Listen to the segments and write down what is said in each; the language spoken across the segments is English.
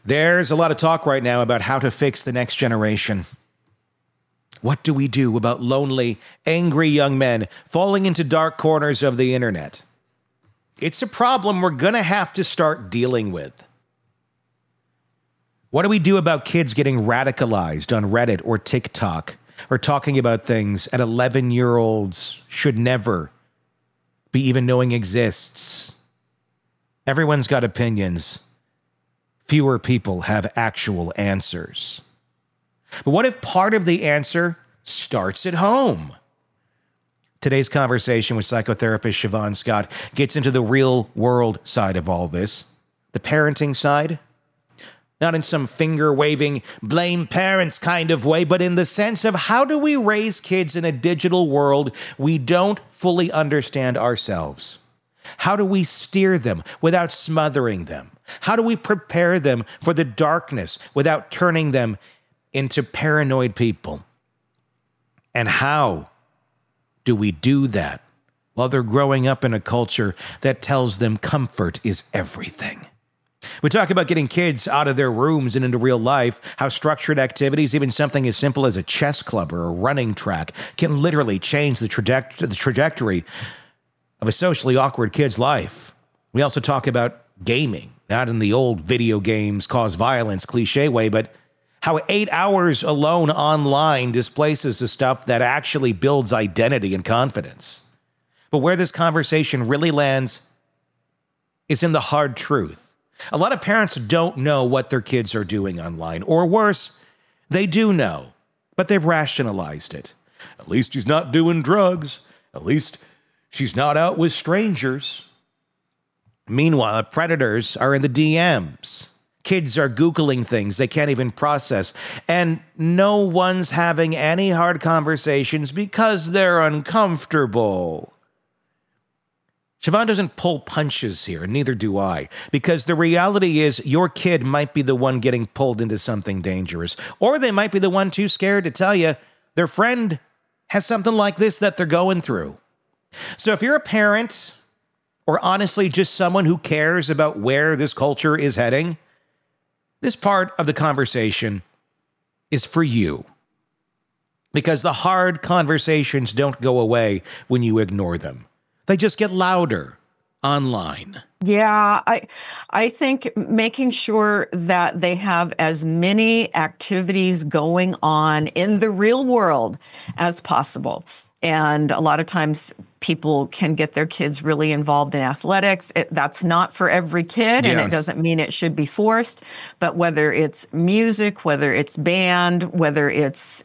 There's a lot of talk right now about how to fix the next generation. What do we do about lonely, angry young men falling into dark corners of the internet? It's a problem we're going to have to start dealing with. What do we do about kids getting radicalized on Reddit or TikTok or talking about things that 11-year-olds should never be even knowing exists? Everyone's got opinions. Fewer people have actual answers. But what if part of the answer starts at home? Today's conversation with psychotherapist Siobhan Scott gets into the real world side of all this, the parenting side. Not in some finger-waving, blame parents kind of way, but in the sense of how do we raise kids in a digital world we don't fully understand ourselves? How do we steer them without smothering them? How do we prepare them for the darkness without turning them into paranoid people? And how do we do that while they're growing up in a culture that tells them comfort is everything? We talk about getting kids out of their rooms and into real life, how structured activities, even something as simple as a chess club or a running track, can literally change the trajectory of a socially awkward kid's life. We also talk about gaming, not in the old video games cause violence cliche way, but how 8 hours alone online displaces the stuff that actually builds identity and confidence. But where this conversation really lands is in the hard truth. A lot of parents don't know what their kids are doing online, or worse, they do know, but they've rationalized it. At least he's not doing drugs. At least she's not out with strangers. Meanwhile, predators are in the DMs. Kids are Googling things they can't even process, and no one's having any hard conversations because they're uncomfortable. Siobhan doesn't pull punches here, and neither do I, because the reality is your kid might be the one getting pulled into something dangerous, or they might be the one too scared to tell you their friend has something like this that they're going through. So if you're a parent, or honestly just someone who cares about where this culture is heading, this part of the conversation is for you. Because the hard conversations don't go away when you ignore them. They just get louder online. Yeah, I think making sure that they have as many activities going on in the real world as possible. And a lot of times people can get their kids really involved in athletics. That's not for every kid, and it doesn't mean it should be forced. But whether it's music, whether it's band, whether it's,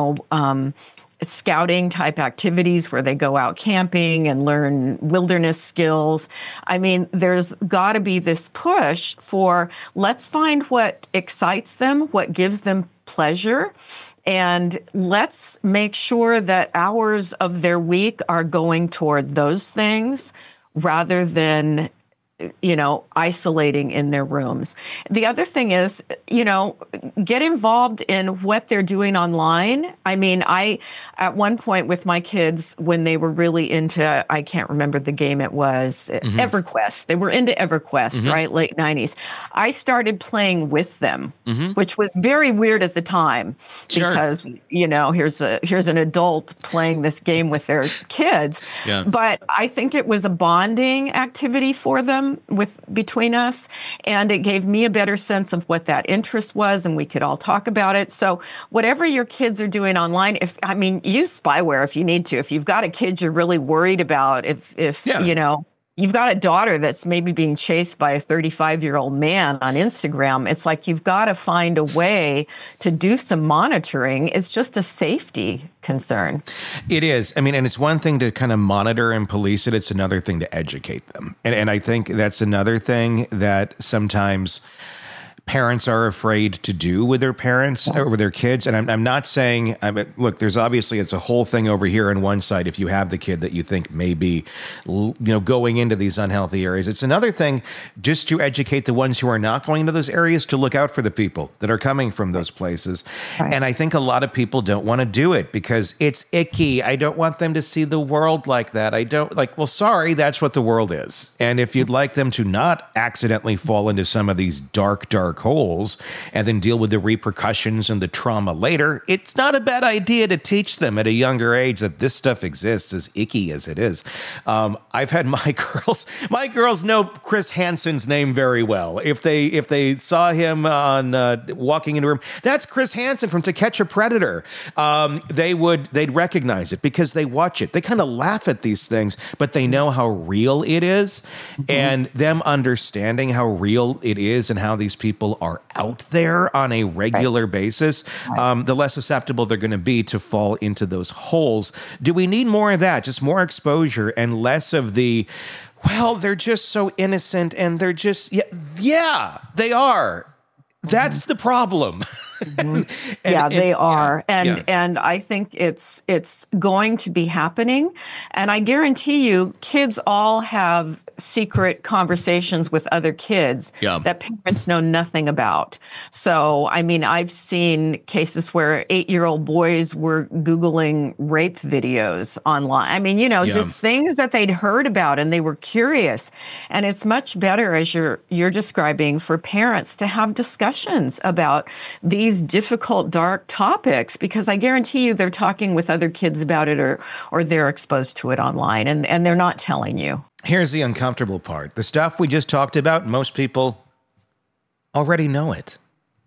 scouting type activities where they go out camping and learn wilderness skills. I mean, there's got to be this push for let's find what excites them, what gives them pleasure, and let's make sure that hours of their week are going toward those things rather than isolating in their rooms. The other thing is, get involved in what they're doing online. I mean, at one point with my kids, when they were really into, I can't remember the game it was, EverQuest. They were into EverQuest, right? Late 90s. I started playing with them, which was very weird at the time because, here's an adult playing this game with their kids. Yeah. But I think it was a bonding activity for them between us, and it gave me a better sense of what that interest was, and we could all talk about it. So whatever your kids are doing online, use spyware if you need to. If you've got a kid you're really worried about, if you've got a daughter that's maybe being chased by a 35-year-old man on Instagram, it's like you've got to find a way to do some monitoring. It's just a safety concern. It is. I mean, and it's one thing to kind of monitor and police it. It's another thing to educate them. And I think that's another thing that sometimes parents are afraid to do with their parents or with their kids. And I'm not saying, look, there's obviously, it's a whole thing over here on one side. If you have the kid that you think may be, going into these unhealthy areas, it's another thing just to educate the ones who are not going into those areas to look out for the people that are coming from those places. Right. And I think a lot of people don't want to do it because it's icky. I don't want them to see the world like that. Sorry, that's what the world is. And if you'd like them to not accidentally fall into some of these dark dark holes and then deal with the repercussions and the trauma later, it's not a bad idea to teach them at a younger age that this stuff exists, as icky as it is. I've had my girls know Chris Hansen's name very well. If they saw him on walking into a room, that's Chris Hansen from To Catch a Predator. They'd recognize it because they watch it. They kind of laugh at these things, but they know how real it is. And them understanding how real it is and how these people are out there on a regular basis, the less susceptible they're going to be to fall into those holes. Do we need more of that? Just more exposure and less of the, well, they're just so innocent and they're just, yeah, they are. That's the problem. They are. And I think it's going to be happening. And I guarantee you, kids all have secret conversations with other kids that parents know nothing about. So, I mean, I've seen cases where 8-year-old boys were Googling rape videos online. I mean, just things that they'd heard about and they were curious. And it's much better, as you're describing, for parents to have discussions about these difficult, dark topics, because I guarantee you they're talking with other kids about it or they're exposed to it online and they're not telling you. Here's the uncomfortable part. The stuff we just talked about, most people already know it.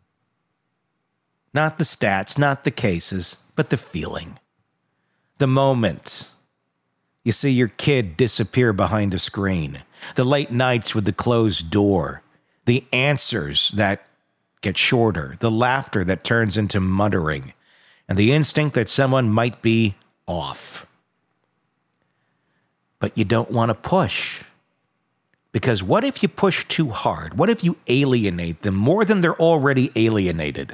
Not the stats, not the cases, but the feeling. The moment you see your kid disappear behind a screen, the late nights with the closed door, the answers that get shorter, the laughter that turns into muttering, and the instinct that someone might be off. But you don't want to push. Because what if you push too hard? What if you alienate them more than they're already alienated?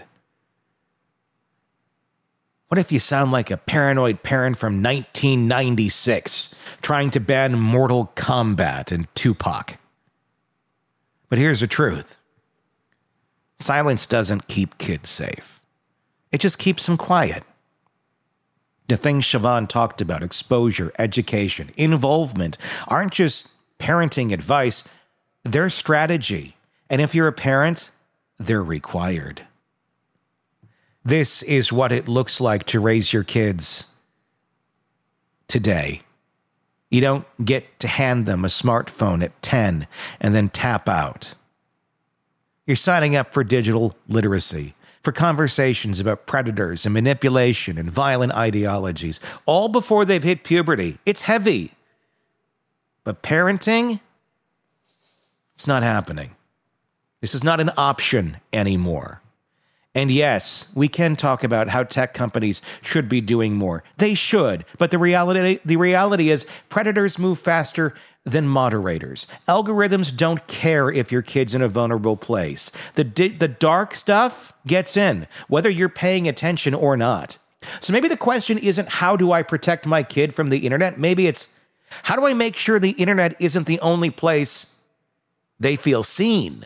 What if you sound like a paranoid parent from 1996 trying to ban Mortal Kombat and Tupac? But here's the truth. Silence doesn't keep kids safe. It just keeps them quiet. The things Siobhan talked about, exposure, education, involvement, aren't just parenting advice, they're strategy. And if you're a parent, they're required. This is what it looks like to raise your kids today. You don't get to hand them a smartphone at 10 and then tap out. You're signing up for digital literacy, for conversations about predators and manipulation and violent ideologies, all before they've hit puberty. It's heavy. But parenting, it's not happening. This is not an option anymore. And yes, we can talk about how tech companies should be doing more. They should, but the reality is predators move faster than moderators. Algorithms don't care if your kid's in a vulnerable place. The dark stuff gets in, whether you're paying attention or not. So maybe the question isn't, how do I protect my kid from the internet? Maybe it's, how do I make sure the internet isn't the only place they feel seen?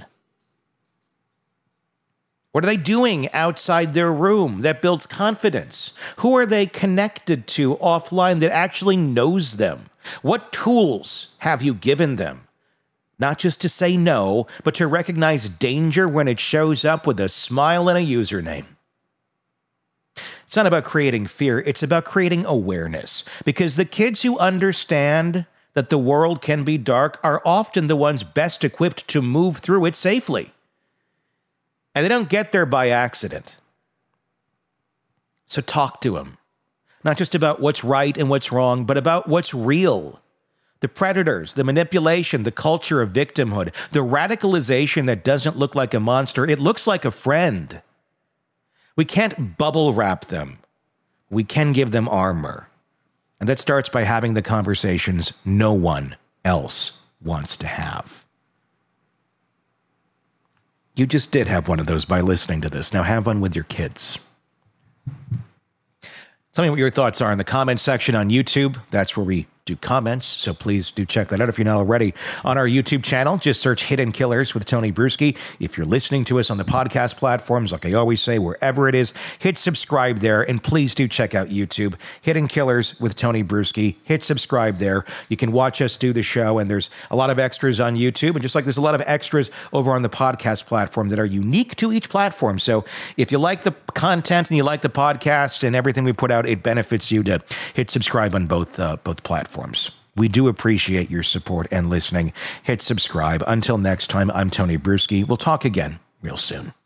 What are they doing outside their room that builds confidence? Who are they connected to offline that actually knows them? What tools have you given them? Not just to say no, but to recognize danger when it shows up with a smile and a username. It's not about creating fear, it's about creating awareness. Because the kids who understand that the world can be dark are often the ones best equipped to move through it safely. And they don't get there by accident. So talk to them. Not just about what's right and what's wrong, but about what's real. The predators, the manipulation, the culture of victimhood, the radicalization that doesn't look like a monster, it looks like a friend. We can't bubble wrap them. We can give them armor. And that starts by having the conversations no one else wants to have. You just did have one of those by listening to this. Now have one with your kids. Tell me what your thoughts are in the comments section on YouTube. That's where we do comments. So please do check that out if you're not already. On our YouTube channel, just search Hidden Killers with Tony Brueski. If you're listening to us on the podcast platforms, like I always say, wherever it is, hit subscribe there. And please do check out YouTube, Hidden Killers with Tony Brueski. Hit subscribe there. You can watch us do the show, and there's a lot of extras on YouTube. And just like there's a lot of extras over on the podcast platform that are unique to each platform. So if you like the content and you like the podcast and everything we put out, it benefits you to hit subscribe on both platforms. We do appreciate your support and listening. Hit subscribe. Until next time, I'm Tony Brueski. We'll talk again real soon.